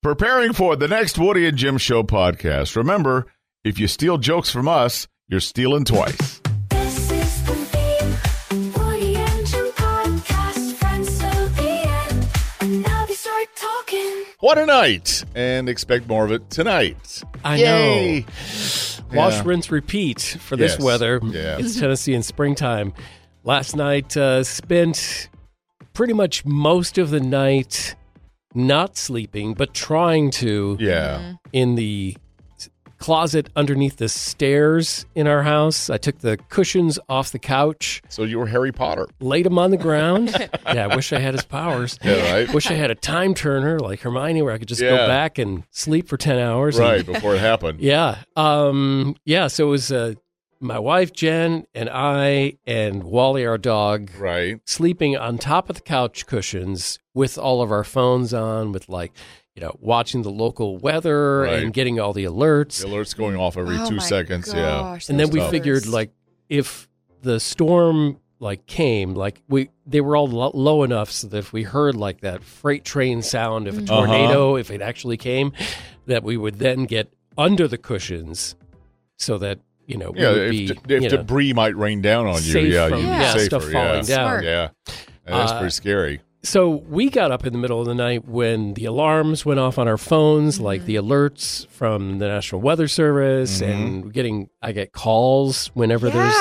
Preparing for the next Woody and Jim Show podcast. Remember, if you steal jokes from us, you're stealing twice. This is the theme, Woody and Jim podcast, friends till the end, and now they start talking. What a night, and expect more of it tonight. I Yay. know. Wash, Yeah. rinse, repeat for this Yes. weather. Yeah. It's Tennessee in springtime. Last night, spent pretty much most of the night not sleeping, but trying to Yeah. in the closet underneath the stairs in our house. I took the cushions off the couch, So you were Harry Potter. laid them on the ground. Yeah, I wish I had his powers. Yeah, right? Wish I had a time turner like Hermione where I could just Yeah. go back and sleep for 10 hours. and- Right, before it happened. Yeah. So it was my wife, Jen, and I, and Wally, our dog, Right. sleeping on top of the couch cushions with all of our phones on, with watching the local weather Right. and getting all the alerts. The alert's going off every 2 seconds. Yeah. And then we tough. figured, if the storm came, they were all low enough so that if we heard that freight train sound of a tornado, if it actually came, that we would then get under the cushions so that we would be if debris might rain down on you, safe yeah, from you'd be safer. stuff falling down. Smart. Yeah. And that's pretty scary. So we got up in the middle of the night when the alarms went off on our phones, like the alerts from the National Weather Service, and I get calls whenever there's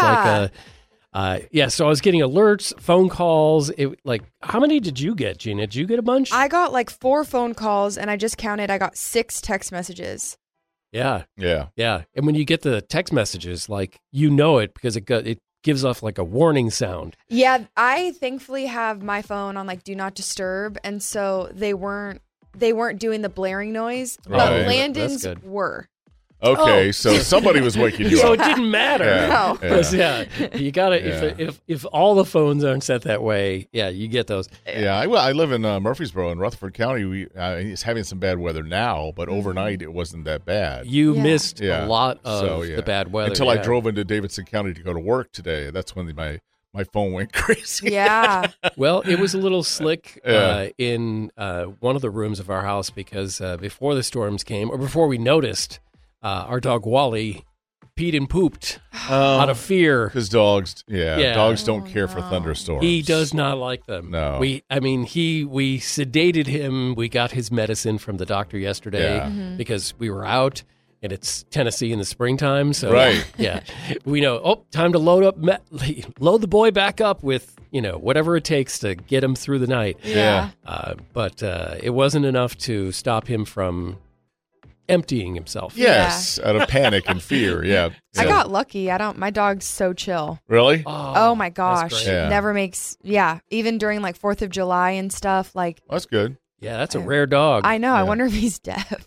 so I was getting alerts, phone calls. How many did you get, Gina? Did you get a bunch? I got 4 phone calls, and I just counted. I got 6 text messages. Yeah. Yeah. Yeah. And when you get the text messages, it because it gives off a warning sound. Yeah, I thankfully have my phone on do not disturb, and so they weren't doing the blaring noise, Right. but That's Landon's good. were. Okay, so somebody was waking you So up. it didn't matter. Yeah. No. Because, you got to, Yeah. if all the phones aren't set that way, you get those. Yeah, I live in Murfreesboro in Rutherford County. It's having some bad weather now, but overnight it wasn't that bad. You Yeah. missed Yeah. a lot of So, yeah. the bad weather. Until I yeah. drove into Davidson County to go to work today. That's when my phone went crazy. Yeah. Well, it was a little slick Yeah. in one of the rooms of our house because before the storms came, or before we noticed, our dog Wally peed and pooped out of fear. Because dogs Yeah. don't care for thunderstorms. He does not like them. No. We sedated him. We got his medicine from the doctor yesterday Yeah. because we were out and it's Tennessee in the springtime. So Right. yeah, we know, time to load the boy back up with, whatever it takes to get him through the night. Yeah. But it wasn't enough to stop him from emptying himself. Yes, out of panic and fear. Yeah. I Yeah. got lucky. My dog's so chill. Really? Oh my that's gosh. great. Yeah. Never makes, even during 4th of July and stuff, That's good. Yeah, that's a rare dog. I know. Yeah. I wonder if he's deaf.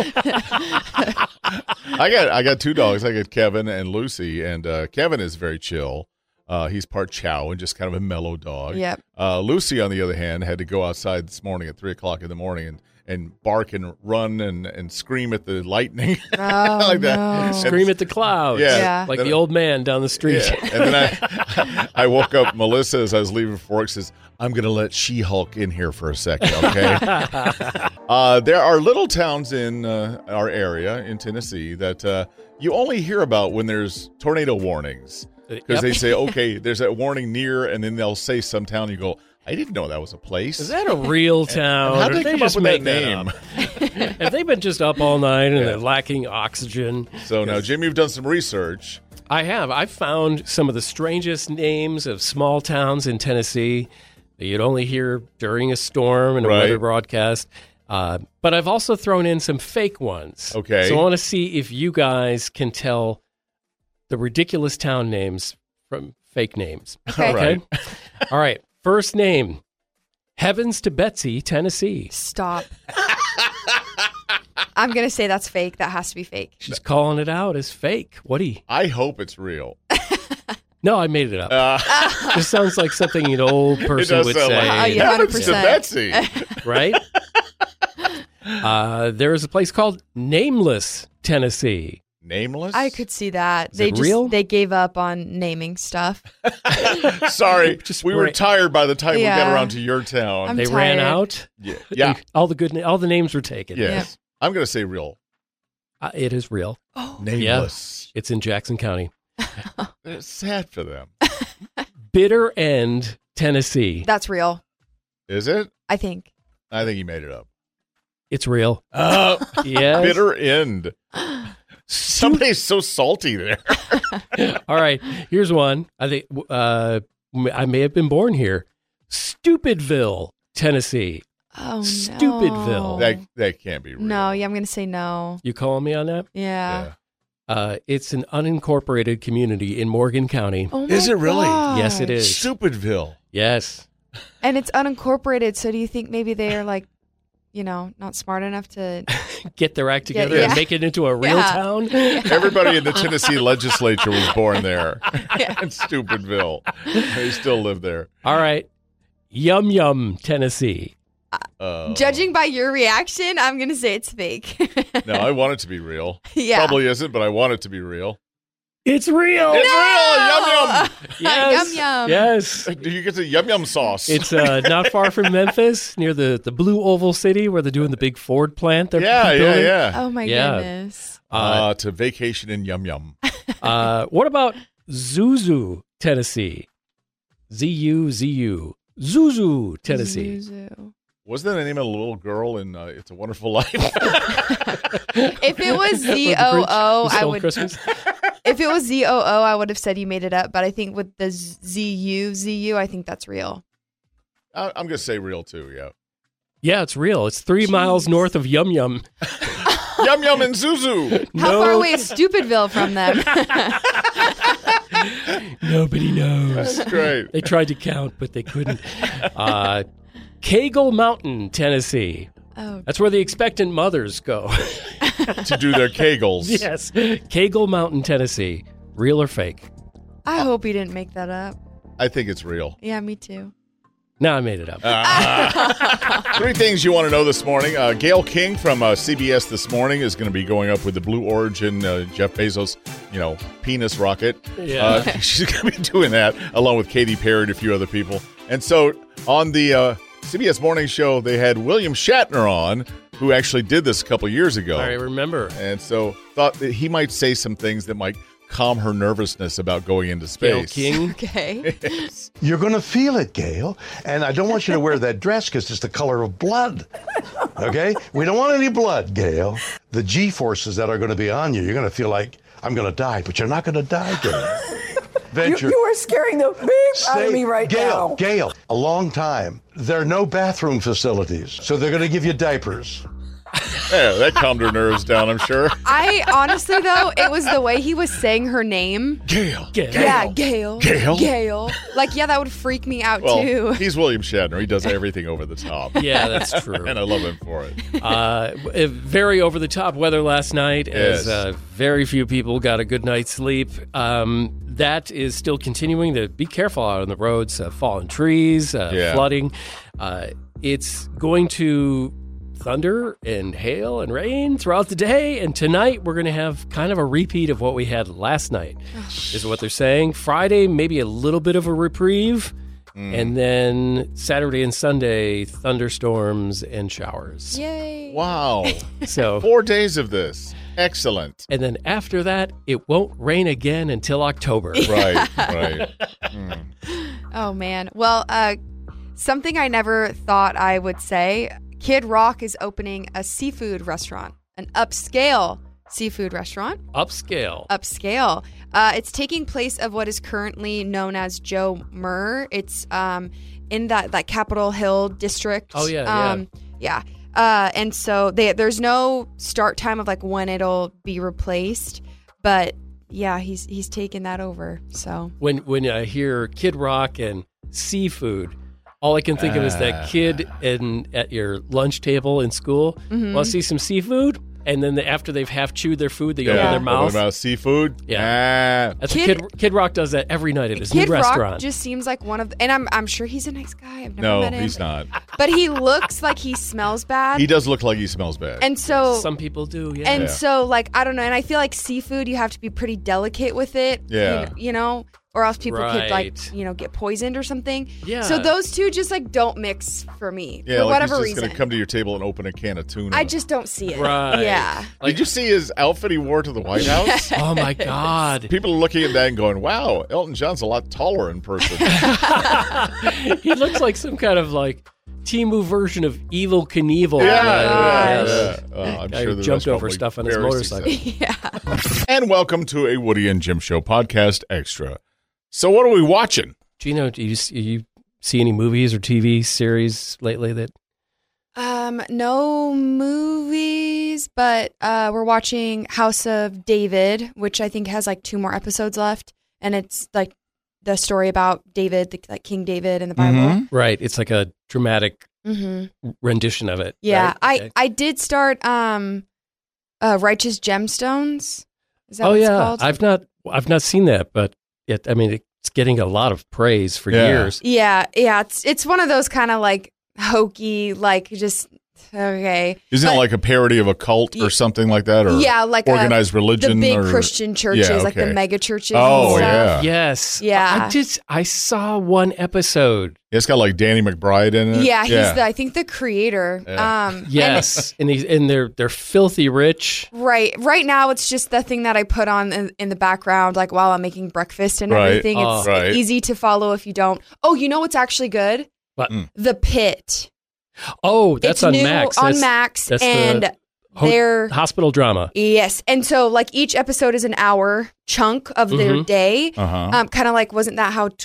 I got 2 dogs. I got Kevin and Lucy, and Kevin is very chill. He's part chow and just kind of a mellow dog. Yep. Lucy, on the other hand, had to go outside this morning at 3:00 in the morning and bark and run and scream at the lightning Oh, like that. no. Scream at the clouds. Yeah. Yeah. Like the old man down the street. Yeah. And then I woke up Melissa as I was leaving for work. Says, "I'm going to let She-Hulk in here for a second, okay?" There are little towns in our area in Tennessee that you only hear about when there's tornado warnings. Because Yep. they say, okay, there's a warning near, and then they'll say some town. You go, I didn't know that was a place. Is that a real town? How Or did they come just up with that make name? up? Have they been just up all night and they're lacking oxygen? So now, Jim, you've done some research. I have. I've found some of the strangest names of small towns in Tennessee that you'd only hear during a storm and a Right. weather broadcast. But I've also thrown in some fake ones. Okay. So I want to see if you guys can tell the ridiculous town names from fake names. Okay. All right. All right. First name, Heavens to Betsy, Tennessee. Stop. I'm going to say that's fake. That has to be fake. She's calling it out as fake. Woody? I hope it's real. No, I made it up. This sounds like something an old person does would sound say, like yeah. Heavens to 100%. Betsy. right? There is a place called Nameless, Tennessee. Nameless? I could see that. Is it real? They gave up on naming stuff. Sorry, we were tired by the time we got Yeah. around to your town. I'm They ran tired. out. Yeah. All the names were taken. Yes. I'm going to say real. It is real. Nameless. It's in Jackson County. It's sad for them. Bitter End, Tennessee. That's real, Is it? I think. I think he made it up. It's real. Yes. Bitter end. Somebody's so salty there. All right. Here's one. I think I may have been born here. Stupidville, Tennessee. Oh, Stupidville. no. That can't be real. No, yeah, I'm going to say no. You calling me on that? Yeah. It's an unincorporated community in Morgan County. Oh Is my it really? gosh. Yes, it is. Stupidville. Yes. And it's unincorporated, so do you think maybe they are like, not smart enough to... Get their act together yeah. and make it into a real Yeah. town. Everybody in the Tennessee legislature was born there. Yeah. In Stupidville. They still live there. All right. Yum Yum, Tennessee. Judging by your reaction, I'm going to say it's fake. No, I want it to be real. Yeah. Probably isn't, but I want it to be real. It's real. It's real! Yum yum! Yes. Yum yum. Yes. Do you get the yum yum sauce? It's not far from Memphis, near the Blue Oval City, where they're doing the big Ford plant. They're building. yeah. Oh my Yeah. goodness. To vacation in yum yum. What about Zuzu, Tennessee? Z-U-Z-U. Zuzu, Tennessee. Zuzu. Wasn't that the name of a little girl in It's a Wonderful Life? If it was Or the Grinch Z-O-O, Who I Stole would. Christmas? If it was Z-O-O, I would have said you made it up. But I think with the Z-U, I think that's real. I'm going to say real too, yeah. Yeah, it's real. It's 3 miles north of Yum Yum. Yum yum and Zuzu. How far away is Stupidville from them? Nobody knows. That's great. They tried to count, but they couldn't. Kegel Mountain, Tennessee. Oh, That's where the expectant mothers go. To do their kegels. Yes. Kegel Mountain, Tennessee. Real or fake? I hope he didn't make that up. I think it's real. Yeah, me too. No, I made it up. 3 things you want to know this morning. Gail King from CBS This Morning is going to be going up with the Blue Origin Jeff Bezos, penis rocket. Yeah. She's going to be doing that along with Katy Perry and a few other people. And so on the CBS Morning Show, they had William Shatner on, who actually did this a couple years ago. I remember. And so thought that he might say some things that might calm her nervousness about going into Gail space. King. Okay. You're going to feel it, Gail. And I don't want you to wear that dress because it's the color of blood. Okay? We don't want any blood, Gail. The G-forces that are going to be on you, you're going to feel like, I'm going to die, but you're not going to die, Gail. Venture. You are scaring the beep out of me right now. Gail, a long time. There are no bathroom facilities, so they're going to give you diapers. Yeah, that calmed her nerves down, I'm sure. I honestly, though, it was the way he was saying her name. Gail. Gail. Yeah, Gail. Gail? Gail. Like, yeah, that would freak me out, Well, too. he's William Shatner. He does everything over the top. Yeah, that's true. And I love him for it. Very over the top weather last night, Yes. as very few people got a good night's sleep. That is still continuing. To be careful out on the roads, fallen trees, Yeah. flooding. It's going to thunder and hail and rain throughout the day. And tonight we're going to have kind of a repeat of what we had last night, is what they're saying. Friday, maybe a little bit of a reprieve. And then Saturday and Sunday, thunderstorms and showers. Yay. Wow. So 4 days of this. Excellent. And then after that, it won't rain again until October. Right. Oh, man. Well, something I never thought I would say. Kid Rock is opening a seafood restaurant, an upscale seafood restaurant. Upscale. Upscale. It's taking place of what is currently known as Joe Murr. It's in that Capitol Hill district. Oh, yeah. Yeah. And so there's no start time of like when it'll be replaced, but yeah, he's taken that over. So When I hear Kid Rock and seafood, all I can think of is that kid at your lunch table in school. Want to see some seafood? and then after they've half chewed their food, they open their Open mouth. Seafood. Yeah. Ah. That's Kid- Kid Rock does that every night at his Kid new restaurant. Rock just seems like one of, and I'm sure he's a nice guy. I've never No, met him. he's not. But he looks like he smells bad. He does look like he smells bad. And so, Some people do, yeah. and so, like, I don't know. And I feel like seafood, you have to be pretty delicate with it. Yeah. You know, or else people could, like, Right. get poisoned or something. Yeah. So those two just, like, don't mix for me yeah, for like whatever he's just reason. going to come to your table and open a can of tuna. I just don't see it. Right. Yeah. Did you see his outfit he wore to the White House? Oh my God. People are looking at that and going, wow, Elton John's a lot taller in person. He looks like some kind of like Temu version of Evil Knievel. Yeah. Oh, I'm Guy sure who the jumped rest over probably stuff on his very motorcycle. successful. And welcome to a Woody and Jim Show podcast extra. So what are we watching? Gino, do you see any movies or TV series lately that? No movies, but we're watching House of David, which I think has like 2 more episodes left, and it's like the story about David, like King David in the Bible. Mhm. Right. It's like a dramatic Mm-hmm. rendition of it. Yeah, right? Okay. I did start Righteous Gemstones. Is that Oh what it's yeah, called? I've not seen that, but I mean it's getting a lot of praise for Yeah. years. Yeah, it's one of those kind of like hokey, like just okay. Isn't it But- like a parody of a cult or something like that? Or Yeah, like organized the religion? big or, Christian churches, Yeah, like the okay. mega churches. Oh, and stuff. yeah. Yes. Yeah. I saw one episode. It's got like Danny McBride in it. Yeah, he's I think the creator. Yeah. Yes. and they're filthy rich. Right now it's just the thing that I put on in the background, like while I'm making breakfast and Right. everything. Oh. It's Right. easy to follow if you don't. Oh, you know what's actually good? What? The Pit. Oh, that's it's on new Max. on That's Max, that's the and ho- they're hospital drama. yes, and so like each episode is an hour chunk of their Mhm. day. Uh-huh. Kind of like wasn't that how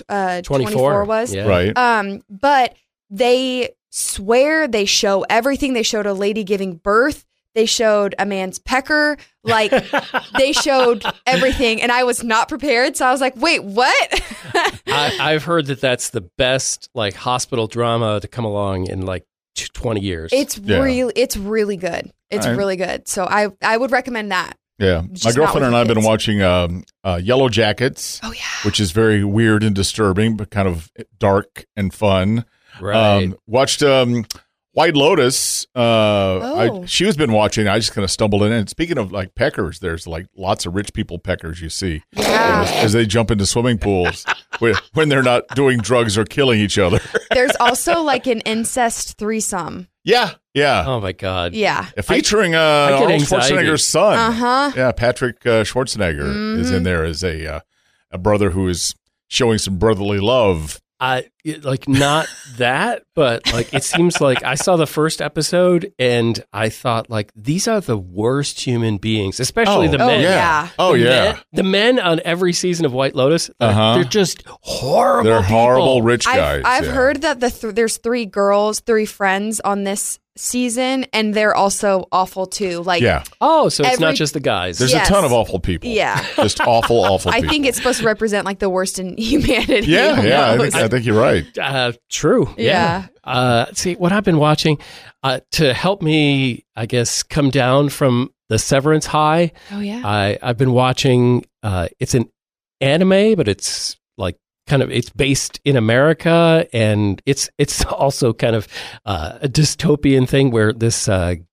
24 was? Yeah. Right. But they swear they show everything. They showed a lady giving birth. They showed a man's pecker. Like they showed everything, and I was not prepared. So I was like, "Wait, what?" I've heard that's the best like hospital drama to come along in like 20 years. It's Yeah. really good. It's All right. really good. So I would recommend that. Yeah. Just My not girlfriend with and I have been kids. watching Yellow Jackets, Oh yeah. which is very weird and disturbing, but kind of dark and fun. right. Watched White Lotus. Oh. She has been watching. I just kind of stumbled in. And speaking of like peckers, there's like lots of rich people peckers you see Yeah. as they jump into swimming pools when they're not doing drugs or killing each other. There's also like an incest threesome. Yeah. Oh my God. Yeah. Featuring get Arnold anxiety. Schwarzenegger's son. Uh-huh. Yeah, Patrick Schwarzenegger is in there as a brother who is showing some brotherly love. Like not that, but like it seems like I saw the first episode and I thought like these are the worst human beings, especially the Oh, men. yeah. Oh, The yeah. men- the men on every season of White Lotus, Uh-huh. they're just horrible. They're horrible people. rich guys. I've yeah. heard that there's 3 girls, 3 friends on this season, and they're also awful too. Like, Yeah. Oh, so it's not Every- just the guys. There's Yes. a ton of awful people. Yeah. Just awful I people. think it's supposed to represent like the worst in humanity. Yeah, Who yeah. knows? I think you're right. True. Yeah. See, what I've been watching to help me, I guess, come down from the Severance high. Oh yeah. I've been watching. It's an anime, but it's like kind of it's based in America, and it's also kind of a dystopian thing where this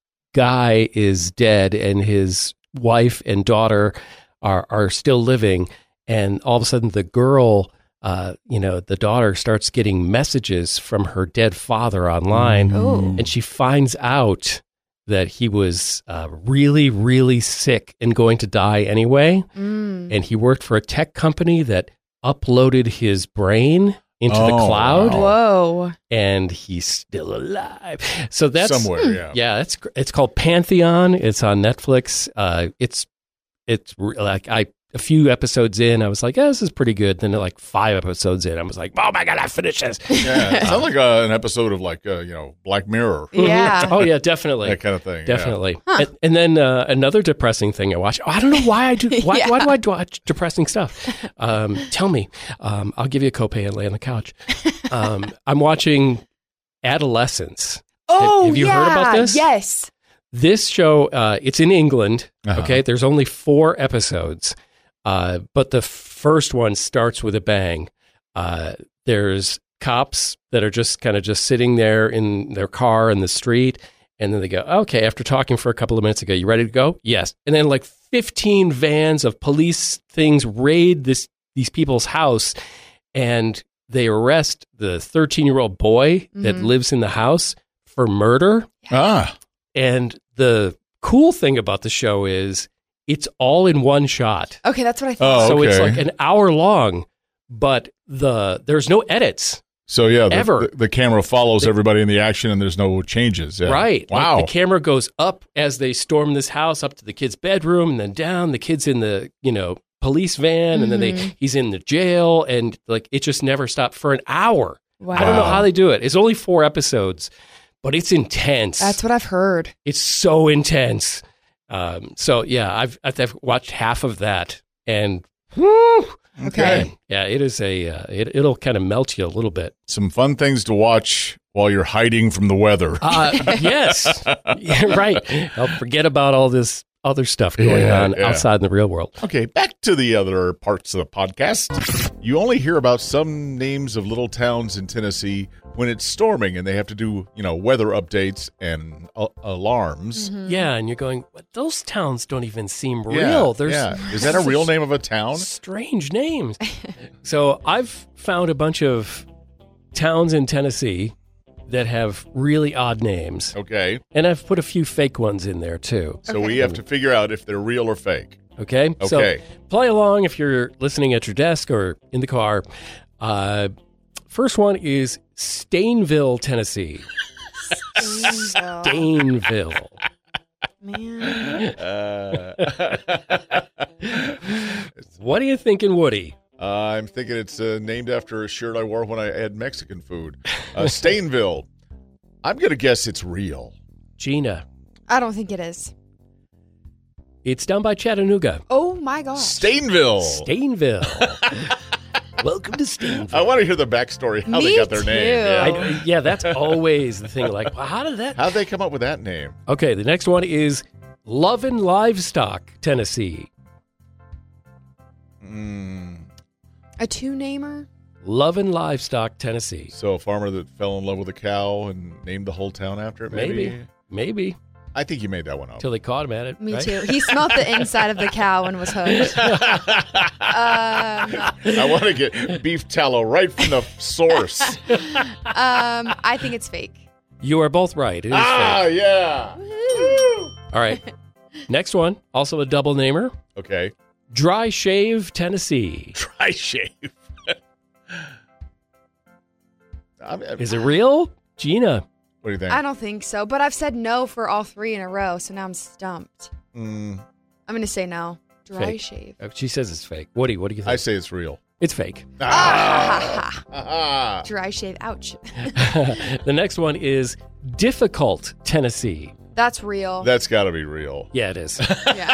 guy is dead and his wife and daughter are still living, and all of a sudden the girl. The daughter starts getting messages from her dead father online, Oh. and she finds out that he was really, really sick and going to die anyway. Mm. And he worked for a tech company that uploaded his brain into the Oh, cloud, wow. Whoa. and he's still alive. So that's Somewhere, yeah. it's called Pantheon. It's on Netflix. A few episodes in, I was like, this is pretty good. Then like 5 episodes in, I was like, oh my God, I finished this. Yeah. It sounds like an episode of like, Black Mirror. Yeah. Oh yeah, definitely. That kind of thing. Definitely. And then another depressing thing I watched. I don't know why I do. Why do I watch depressing stuff? Tell me. I'll give you a copay and lay on the couch. I'm watching Adolescence. Oh, have you yeah. heard about this? Yes. This show, it's in England. Uh-huh. Okay, there's only 4 episodes, but the first one starts with a bang. There's cops that are just sitting there in their car in the street, and then they go, okay, after talking for a couple of minutes ago, you ready to go? Yes. And then like 15 vans of police things raid these people's house, and they arrest the 13-year-old boy that lives in the house for murder. Ah. And the cool thing about the show is it's all in one shot. Okay, that's what I thought. Oh, So it's okay. like an hour long, but there's no edits. So yeah, Ever. the camera follows everybody in the action, and there's no changes. Yeah. Right. Wow. Like the camera goes up as they storm this house, up to the kid's bedroom, and then down. The kid's in the, police van, and then he's in the jail, and like it just never stopped for an hour. Wow. I don't know how they do it. It's only 4 episodes, but it's intense. That's what I've heard. It's so intense. So yeah, I've watched half of that, and whew, Okay. man, yeah, it is it'll kind of melt you a little bit. Some fun things to watch while you're hiding from the weather. Yes, yeah, right. I'll forget about all this other stuff going Yeah, on yeah. outside in the real world. Okay, back to the other parts of the podcast. You only hear about some names of little towns in Tennessee when it's storming and they have to do, weather updates and alarms. Yeah, and you're going, but those towns don't even seem Yeah, real. There's yeah. Is that a real name of a town? strange names. So I've found a bunch of towns in Tennessee that have really odd names, Okay. and I've put a few fake ones in there too. So we have to figure out if they're real or fake. Okay? So Okay. play along if you're listening at your desk or in the car. First one is Stainville, Tennessee. Stainville. Man. What are you thinking, Woody? I'm thinking it's named after a shirt I wore when I had Mexican food. Stainville. I'm going to guess it's real. Gina. I don't think it is. It's down by Chattanooga. Oh my gosh. Stainville. Stainville. Welcome to Stainville. I want to hear the backstory, how they Me got their name. too. Yeah. Yeah, that's always the thing. Like, well, how did that? How'd they come up with that name? Okay, the next one is Lovin' Livestock, Tennessee. A two-namer? Lovin' Livestock, Tennessee. So a farmer that fell in love with a cow and named the whole town after it, Maybe. I think you made that one up. Till they caught him at it. Me right? too. He smelled the inside of the cow and was hooked. I want to get beef tallow right from the source. I think it's fake. You are both right. It is fake. Yeah. All right. Next one, also a double namer. Okay. Dry Shave, Tennessee. Dry shave. Is it real? Gina. What do you think? I don't think so, but I've said no for all 3 in a row, so now I'm stumped. I'm going to say no. Dry Fake. shave. She says it's fake. Woody, what do you think? I say it's real. It's fake. Ah. Dry shave. Ouch. The next one is Difficult, Tennessee. That's real. That's got to be real. Yeah, it is. yeah.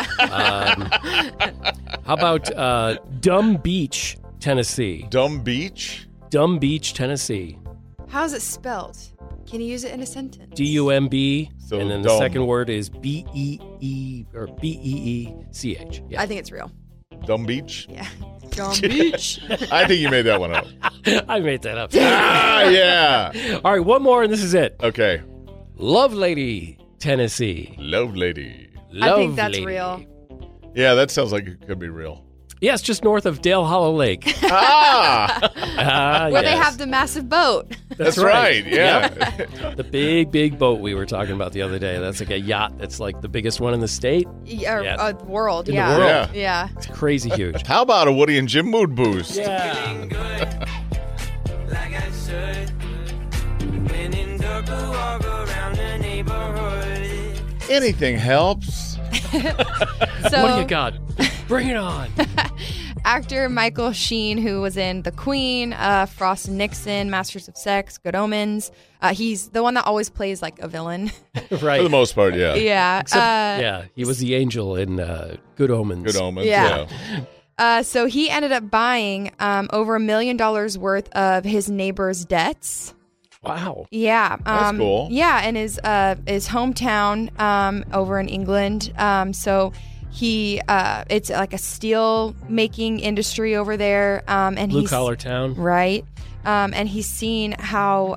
How about Dumb Beach, Tennessee? Dumb Beach? Dumb Beach, Tennessee. How's it spelled? Can you use it in a sentence? D-U-M-B, So and then the dumb. second word is B-E-E or B-E-E-C-H. Yeah. I think it's real. Dumb Beach? Yeah. Dumb beach. I think you made that one up. I made that up. Yeah. All right, one more, and this is it. Okay. Lovelady, Tennessee. Love Lady. I think that's Lovelady. real. Yeah, that sounds like it could be real. Yes, just north of Dale Hollow Lake. Ah! Where they Yes. have the massive boat. That's right. Yeah. The big boat we were talking about the other day. That's like a yacht that's like the biggest one in the state. Yeah. World. In the yeah. world. Yeah. It's crazy huge. How about a Woody and Jim mood boost? Yeah. like I should. When in Durga, walk around the neighborhood. Anything helps. So What do you got? Bring it on. actor Michael Sheen, who was in The Queen, Frost and Nixon, Masters of Sex, Good Omens. He's the one that always plays like a villain. Right. For the most part, yeah. yeah. Yeah, he was the angel in Good Omens. Good omens. Yeah. Yeah. So he ended up buying over $1 million worth of his neighbor's debts. Wow. Yeah, That's cool. Yeah, and his hometown over in England. So he it's like a steel making industry over there. And Blue he's collar town. right. And he's seen how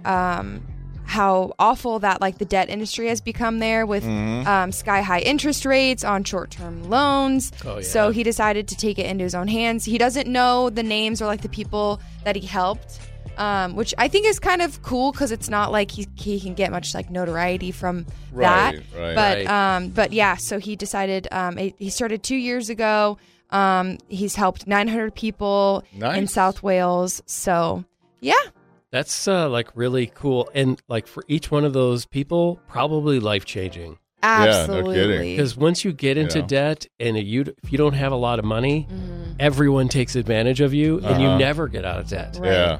awful that like the debt industry has become there with sky high interest rates on short term loans. Oh, yeah. So he decided to take it into his own hands. He doesn't know the names or like the people that he helped, which I think is kind of cool because it's not like he can get much like notoriety from that. Right. But yeah, so he decided. He started 2 years ago. He's helped 900 people in Nice. South Wales. So yeah. That's like really cool. And like for each one of those people, probably life changing. Absolutely. kidding. Because once you get into Yeah. debt and if you don't have a lot of money, everyone takes advantage of you and you never get out of debt. Right. Yeah.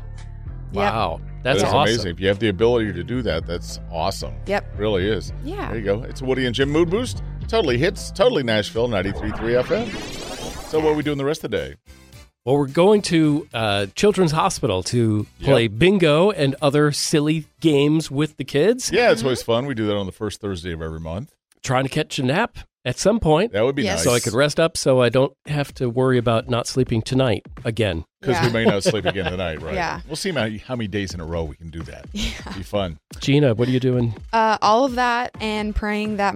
Wow. That's That is awesome. amazing. If you have the ability to do that, that's awesome. Yep. It really is. Yeah. There you go. It's Woody and Jim Mood Boost. Totally hits. Totally Nashville, 93.3 FM. So what are we doing the rest of the day? Well, we're going to Children's Hospital to play bingo and other silly games with the kids. Yeah, it's always fun. We do that on the first Thursday of every month. Trying to catch a nap at some point That would be Yes. nice. so I could rest up so I don't have to worry about not sleeping tonight again. Because Yeah. we may not sleep again tonight, right? Yeah. We'll see how many days in a row we can do that. Be fun. Gina, what are you doing? All of that and praying that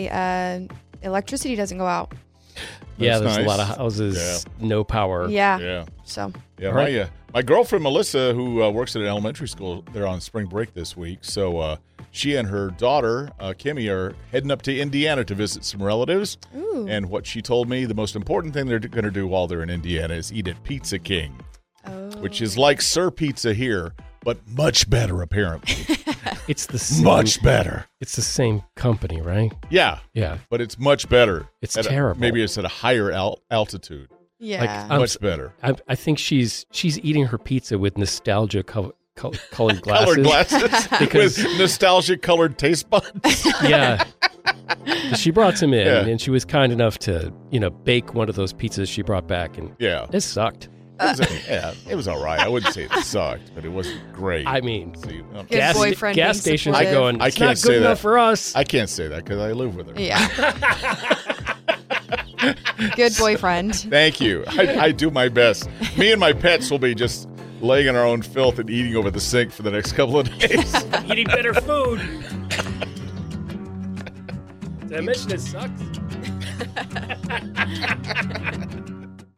my electricity doesn't go out. Yeah, That's there's a lot nice. of houses, no power. Yeah. Yeah. So Yeah, Right. my girlfriend Melissa, who works at an elementary school, they're on spring break this week. So she and her daughter Kimmy are heading up to Indiana to visit some relatives. Ooh. And what she told me, the most important thing they're going to do while they're in Indiana is eat at Pizza King, which is like Sir Pizza here, but much better apparently. It's the same, Much better. It's the same company, right? Yeah, Yeah. but it's much better. It's At terrible. maybe it's at a higher altitude. yeah. I'm Much better. I think she's eating her pizza with nostalgia colored glasses. Colored glasses Because- with nostalgic colored taste buds. Yeah. She brought some in, Yeah. and she was kind enough to, bake one of those pizzas she brought back, and Yeah. it sucked. It was all right. I wouldn't say it sucked, but it wasn't great. I mean, See, Good gas, boyfriend gas being stations are supportive. going, I it's can't not say good enough that. for us. I can't say that because I live with her. Yeah. Good boyfriend. Thank you. I do my best. Me and my pets will be just laying in our own filth and eating over the sink for the next couple of days. Eating better food. Did I mention it sucks?